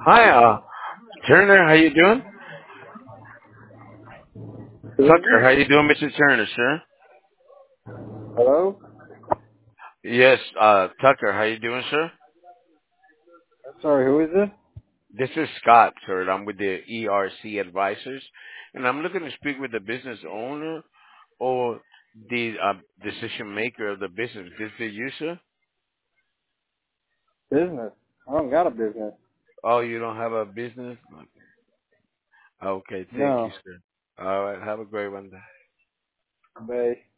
Hi, Turner, how you doing? Who is Tucker, this? how you doing, Mr. Turner, sir? Hello? Yes, Tucker, how you doing, sir? Sorry, who is this? This is Scott, sir. I'm with the ERC Advisors, and I'm looking to speak with the business owner or the decision maker of the business. Is this you, sir? Business. I don't got a business. Oh, you don't have a business? Okay, thank you, No. sir. All right, have a great one. They